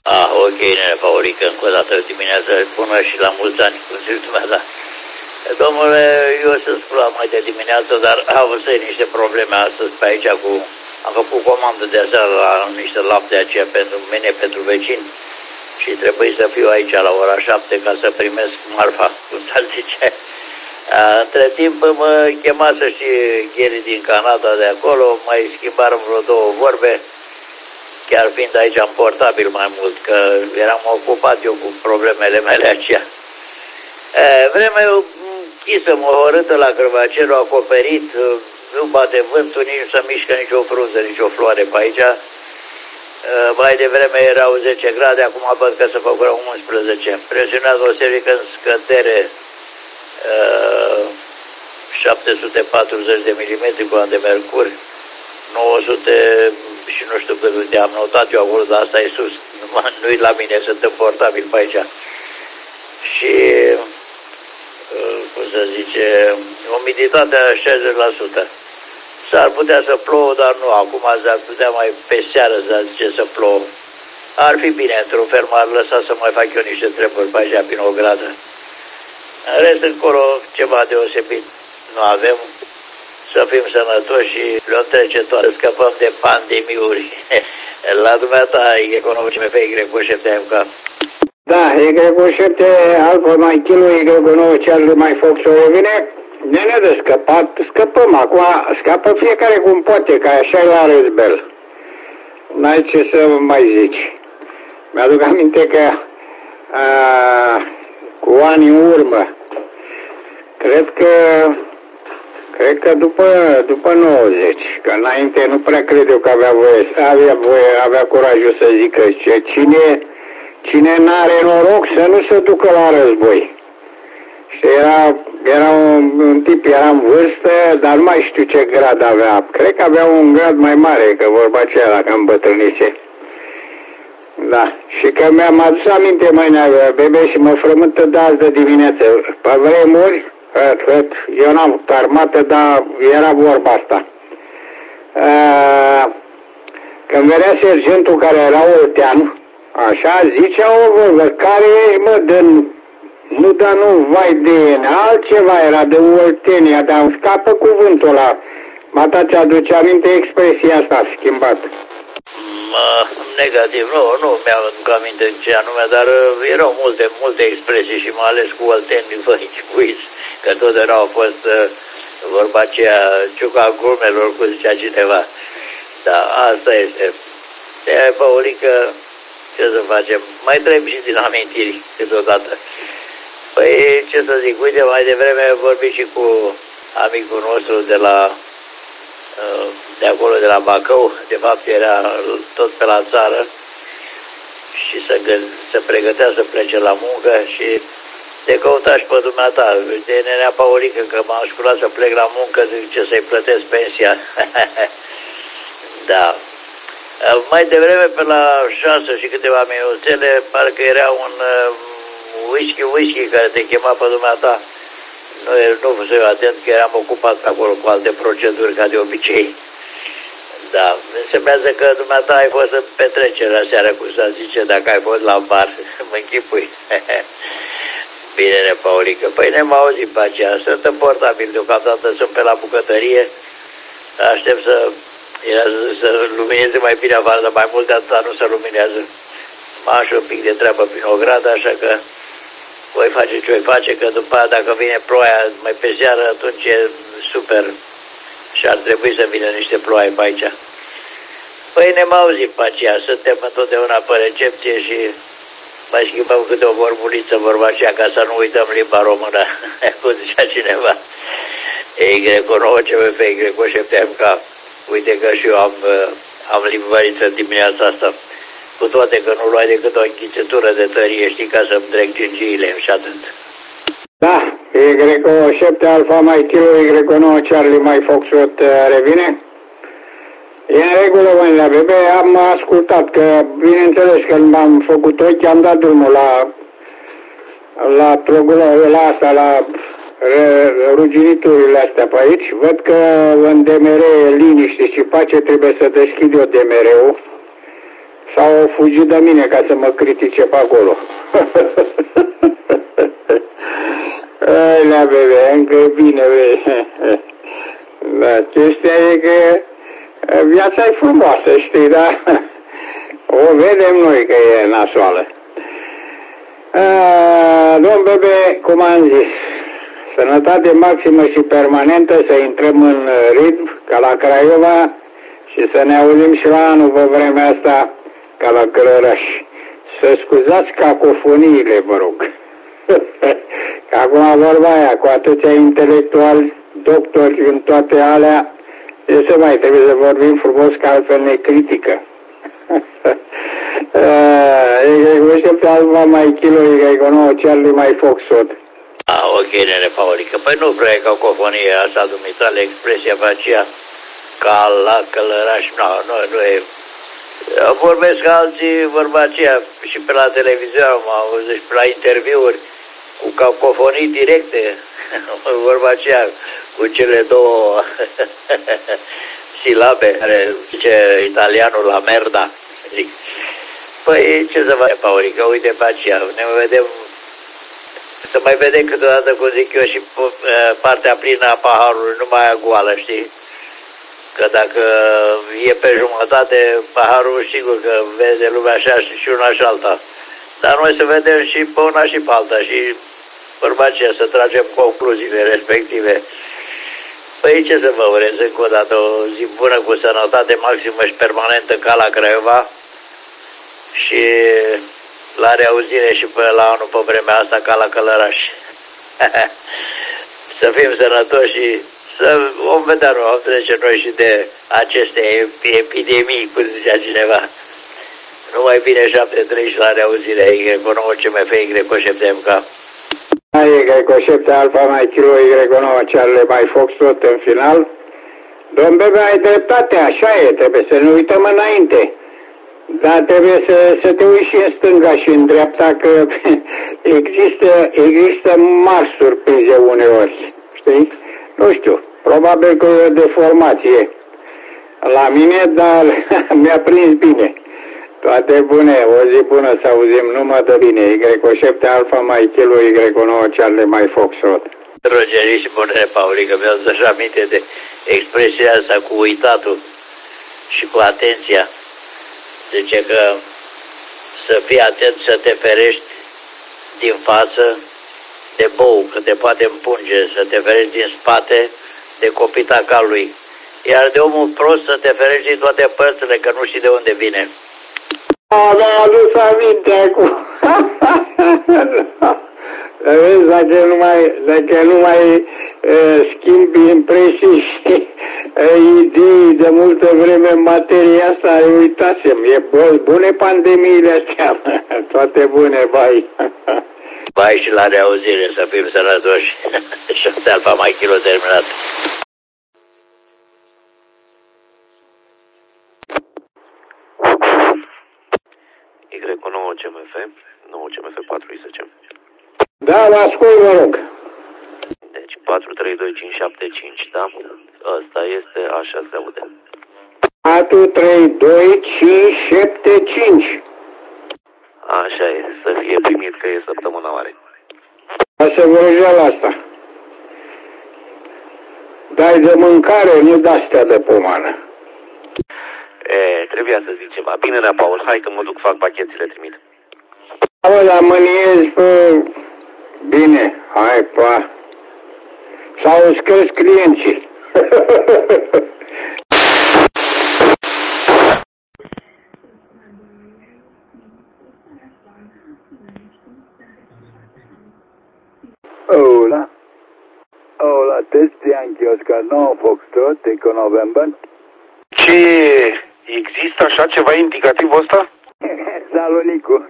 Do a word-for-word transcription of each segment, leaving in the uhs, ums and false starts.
Ah, ok, nene Paurică, încă o dată dimineața, bună și la mulți ani, cum zici dumneata. Domnule, eu să spun mai de dimineață, dar am avut niște probleme astăzi pe aici cu... Am făcut comandă de aseară la niște lapte aceea pentru mine, pentru vecini și trebuie să fiu aici la ora șapte ca să primesc marfa, cum s-ar zice. Între timp mă chemasă și Gheri din Canada de acolo, mai schimbarăm vreo două vorbe, chiar fiind aici în portabil mai mult, că eram ocupat eu cu problemele mele aceea. Vremea e închisă, mohorâtă la Crăvacerul, acoperit, nu bate vântul, nici nu se mișcă nicio frunză, nicio floare pe aici. Mai devreme erau zece grade, acum văd că se făcură unsprezece. Presiunea atmosferică în scădere, șapte sute patruzeci de milimetri cu de mercur, nouă sute și nu știu cât de am notat eu acolo, dar asta e sus, nu-i la mine, sunt în portabil pe aici. Și, cum să zice, umiditatea șaizeci la sută. S-ar putea să plouă, dar nu, acum s-ar putea mai pe seară să zice să plouă. Ar fi bine, într-un fel m-ar lăsa să mai fac eu niște treburi pe aici, prin o gradă. În rest, încolo, ceva deosebit nu avem. Să fim sănătoși și le-o trece toate, scăpăm de pandemiuri. La dumneata, economice M F Y cu șapte M K. Da, Y cu șapte, Alfa mai kilo, Y cu nouă, Charlie mai Fox o revine. Nene de scăpat, scăpăm acum, scapă fiecare cum poate, ca așa e la răzbel. N-ai ce să mai zici. Mi-aduc aminte că a, cu ani în urmă, cred că Cred că după, după nouăzeci, că înainte nu prea cred eu că avea voie, avea voie, avea curajul să zică ce cine, cine n-are noroc să nu se ducă la război. Și era, era un, un tip, era în vârstă, dar nu mai știu ce grad avea. Cred că avea un grad mai mare, că vorba aceea dacă îmbătrânice. Da, și că mi-am adus aminte mâine, bebe, și mă frământă de azi de dimineață. Pe vremuri, eu n-am armată, dar era vorba asta. Când venea sergentul care era oltean, așa, zicea o vorbă, care ești, mă, de, nu, dar nu, vai de ele, altceva era de oltenia, dar îmi scapă cuvântul ăla. Mata, ți-aduce aminte expresia asta schimbată? Negativ, nu, nu mi-am aminte ce anume, dar erau multe, multe expresii și mai ales cu olteni, voi, că totdeauna au fost uh, vorba aceea, ciuca gurmelor, cum zicea cineva. Da, asta este. De-aia, Paurică, ce să facem? Mai trebuie și din amintiri câteodată. Păi, ce să zic, uite, mai devreme am vorbit și cu amicul nostru de la uh, de acolo, de la Bacău, de fapt era tot pe la țară și să, să pregătea să plece la muncă și te căuta și pe dumneata, de nenea Paurică, că m-am sculat să plec la muncă, zic ce să-i plătesc pensia. Da. Mai devreme, pe la șase și câteva minuțele, parcă era un uh, whisky, whisky care te chema pe dumneata. Nu, nu fusei eu atent că eram ocupat acolo cu alte proceduri, ca de obicei. Da, înseamnă că dumneata ai fost în petrecere aseară, cum să zice, dacă ai fost la bar, mă închipui. Bine, Paurică. Păi ne-am auzit pe aceea. Sunt în portabil deocamdată, sunt pe la bucătărie. Aștept să, să lumineze mai bine afară, dar mai mult de atâta nu se luminează. Mă am și un pic de treabă prin o gradă, așa că voi face ce voi face, că după aia, dacă vine ploaia mai pe seară, atunci e super. Și ar trebui să vină niște ploaie pe aici. Păi ne-am auzit pe aceea. Suntem întotdeauna pe recepție și mai schimbăm câte o vorbuliță, vorba aceea, ca să nu uităm limba română, cum zicea cineva. Y nouă, C V F, Y șapte M K. Uite că și eu am, am limbăriță dimineața asta. Cu toate că nu luai decât o închițătură de tărie, știi, ca să-mi trec gingiile și atât. Da, Y șapte Alfa mai kilo, Y nouă Charlie mai Foxtrot revine. E în regulă, mâinile, bebe, am ascultat că, bineînțeles, când m-am făcut ochi, am dat drumul la, la trogul, la asta, la ruginiturile astea pe aici. Văd că în D M R e liniște și pace, trebuie să deschid eu D M R-ul Sau au fugit de mine ca să mă critique pe acolo. Ailea, bebe, încă e bine, bebe. Da, chestia e că viața e frumoasă, știi, da? O vedem noi că e nasoală. Domn bebe, cum am zis, sănătate maximă și permanentă, să intrăm în ritm, ca la Craiova, și să ne auzim și la anul pe vremea asta, ca la Călăraș. Să scuzați cacofoniile, vă rog. Că acum vorba aia, cu atâția intelectuali, doctori în toate alea, ce să mai trebuie să vorbim frumos, că altfel ne critică. E pe alba mai kilo, e că nu, Charlie mai Foxtrot. Ah, ok, nene Paulică. Păi nu prea e cacofonie asta, dumitale, expresia pe aceea, ca la Călăraș, nu, nu, nu e. Vorbesc alții, vorba aceea, și pe la televiziune, am auzit și pe la interviuri, cu cacofonii directe, vorba aceea, cu cele două silabe, care zice italianul la merda, zic. Păi, ce să fac, Paulică, uite pe aceea, ne vedem, să mai vedem câteodată, cum zic eu, și partea plină a paharului, nu mai goală, știi? Că dacă e pe jumătate paharul, sigur că vede lumea așa și una și alta. Dar noi să vedem și pe una și pe alta și vorba aceea, să tragem concluziile respective. Păi ce să vă urez încă o dată, o zi bună, cu sănătate maximă și permanentă ca la Craiova și la reauzire și pe la anul pe vremea asta ca la Călăraș. Să fim sănătoși și să vom vedea, nu am trece noi și de aceste epidemii, cum zicea cineva. Numai bine șapte trei și la reauzire, Y nouă C M F, Y șapte M K. Y șapte Alfa mai kilo, Y nouă Charlie mai Foxtrot în final. Domn bebe, ai dreptate, așa e, trebuie să ne uităm înainte. Dar trebuie să, să te uiți și în stânga și în dreapta, că există, există mari surprize uneori, știi? Nu știu, probabil că e o deformație la mine, dar mi-a prins bine. Toate bune, o zi bună să auzim, numai de bine. Y șapte Alfa mai kilo, Y nouă Charlie mai Foxtrot. Rogerii și bunele, Paulică, mi-au zis aminte de expresia asta cu uitatul și cu atenția. Zice că să fii atent să te ferești din față de bou, că te poate împunge, să te ferești din spate de copita calului. Iar de omul prost să te ferești din toate părțile, că nu știi de unde vine. A, mi-a adus aminte acum. Vezi, dacă nu mai, dacă nu mai uh, schimbi impresii și uh, idei de multă vreme în materia asta, uitasem, e bune pandemiile astea, toate bune, bai. Bai și la reauzire, să fim sănătoși. șapte Alfa mai kilo terminat. Y nouă C M F, nouă C M F patru I S C. Da, vă ascult, vă rog. Deci patru trei doi cinci șapte cinci, da? Ăsta este, așa se aude. patru trei doi cinci șapte cinci. Așa e, să fie primit că e săptămâna mare. Să vrăjeala asta. Dai de mâncare, nu de-astea de pomană. E, trebuia să zic ceva. Bine, Nea Paul, hai că mă duc, fac pachetele, trimit. Bă, dar mâniezi pe... Bine, hai, pa. Sau îți crezi clienții. Hola. Hola, test Yankee Oscar nouă Foxtrot, Eco November. Ce? Există așa ceva indicativ ăsta? Salut, Nicu.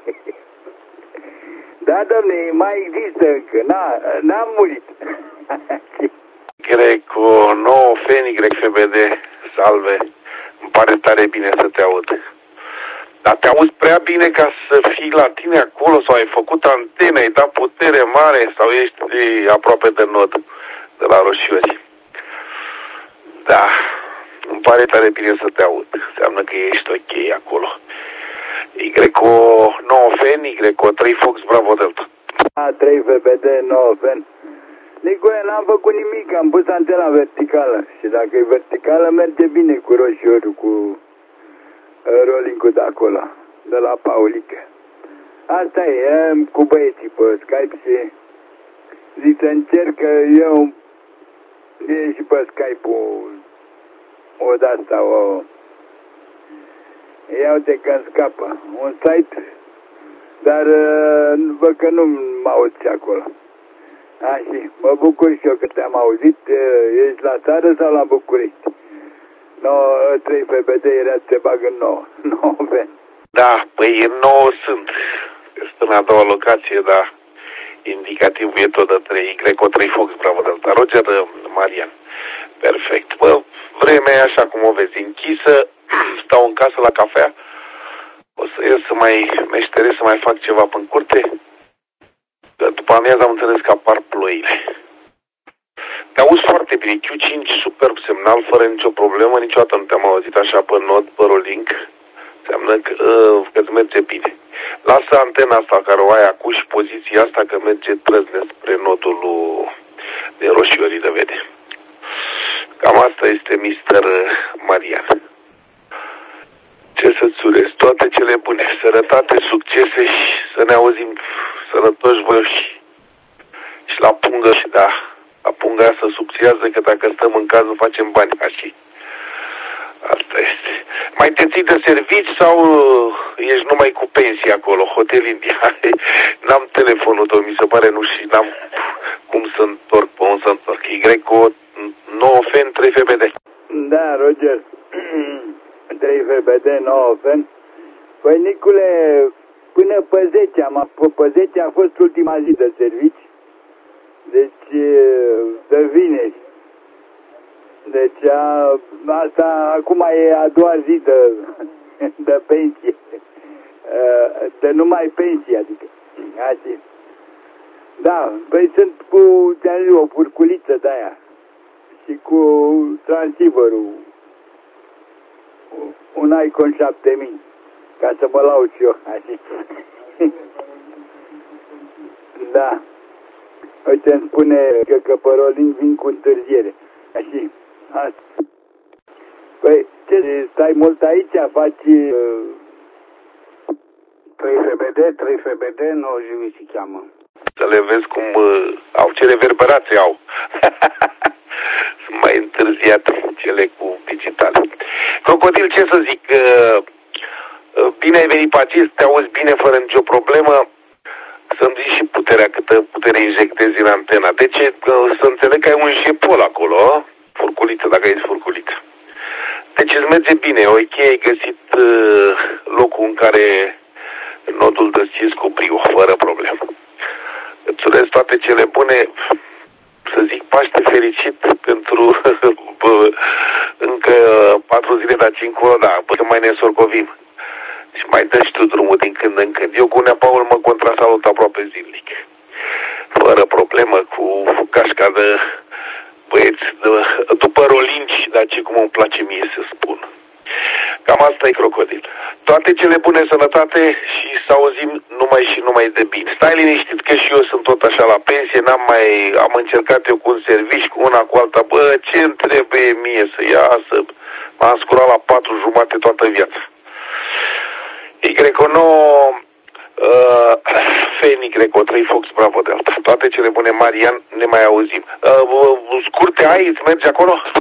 Da, domne, mai există încă, n-am murit. Greco, nouă Fenix, F B D, salve. Îmi pare tare bine să te aud. Dar te auzi prea bine ca să fii la tine acolo sau ai făcut antene, ai dat putere mare sau ești aproape de nod, de la Roșiori. Da, îmi pare tare bine să te aud. Înseamnă că ești ok acolo. Y o nouă Fen, Y o trei Fox Bravo Delta. A trei F P D, nouă Fen. Nicolae, n-am făcut nimic, am pus antena verticală. Și dacă e verticală, merge bine cu roșiorul, cu uh, rolling-ul de acolo, de la Paulică. Asta e, am cu băieții pe Skype și zic să încerc că eu e și pe Skype-ul o de-asta, o... Iau de când scapă. Un site, dar uh, văd că nu mă auzi acolo. Așa, mă bucur și eu că te-am auzit. Ești la țară sau la București? nouă, trei F B D era să te bag în nouă. nouă Fen. Da, păi în nouă sunt. Este în a doua locație, dar indicativul e tot de trei Y o trei Fox Bravo Delta. Roger, Marian. Perfect. Bă, vremea e așa cum o vezi, închisă. Stau în casă la cafea. O să ies să mai meșteresc, să mai fac ceva până curte. Că după amiază am înțeles că apar ploile. Te auzi foarte bine. Q cinci, superb semnal, fără nicio problemă. Niciodată nu te-am auzit așa pe nod, pe rolling. Înseamnă că, uh, că îți merge bine. Lasă antena asta care o ai acum și poziția asta că merge trăzne spre nodul din roșiorii de vede. Cam asta este mister Marian. Ce să-ți urez? Toate cele bune, sănătate, succese și să ne auzim sănătoși voioși. Și la pungă, și da, la punga aia să subțiază că dacă stăm în caz nu facem bani așa. Asta este. Mai te ții de servici sau ești numai cu pensie acolo, Hotel India? N-am telefonul tău, mi se pare, nu, și n-am cum să întorc, pe unde să întorc. Y o nouă Fen, trei F B D. Da, Roger. trei F B D, nouă Fen. Păi, Nicule, până pe zece, am, pe zece a fost ultima zi de servici. Deci, de vineri. Deci, a, asta acum e a doua zi de, de pensie. De numai pensie, adică. Așa. Da, păi sunt cu, ți-am zis, o furculiță de-aia. Și cu transceiverul. Un Icon șapte mii. Ca să mă laud și eu. Așa. Da. Uite, îmi spune că, că pe rolling vin cu întârziere. Așa. Asta. Păi, ce, stai mult aici, faci... Uh... trei F B D, trei F B D, nouă Jimmy se cheamă. Să le vezi cum uh, au, ce reverberații au. Sunt mai întârziate cele cu digitale. Crocodil, ce să zic, uh, uh, bine ai venit pe aici, te auzi bine, fără nicio problemă. Să-mi zici și puterea, câtă putere injectezi în antena. Deci, uh, să înțeleg că ai un jepol acolo, furculiță, dacă ești furculiță. Deci îți merge bine, ok, ai găsit uh, locul în care nodul de cis cu brio, fără problemă. Îți urez toate cele bune, să zic Paște fericit pentru bă, încă patru zile de aici încolo, da, până mai ne sorcovim. Și mai dă și tu drumul din când în când. Eu cu Nea Paul mă contrasalut aproape zilnic. Fără problemă, cu cașca de băieți, de, după rolinci, dar ce cum îmi place mie să spun. Cam asta e, Crocodil. Toate cele bune, sănătate și să auzim numai și numai de bine. Stai liniștit că și eu sunt tot așa la pensie, n-am mai, am încercat eu cu un servici, cu una, cu alta. Bă, ce-mi trebuie mie să iasă? M-am scurat la patru jumate toată viața. Y o nouă uh, Fen, Y o trei Fox Bravo Delta. Toate cele bune, Marian, ne mai auzim. Uh, scurte ai, îți merge acolo?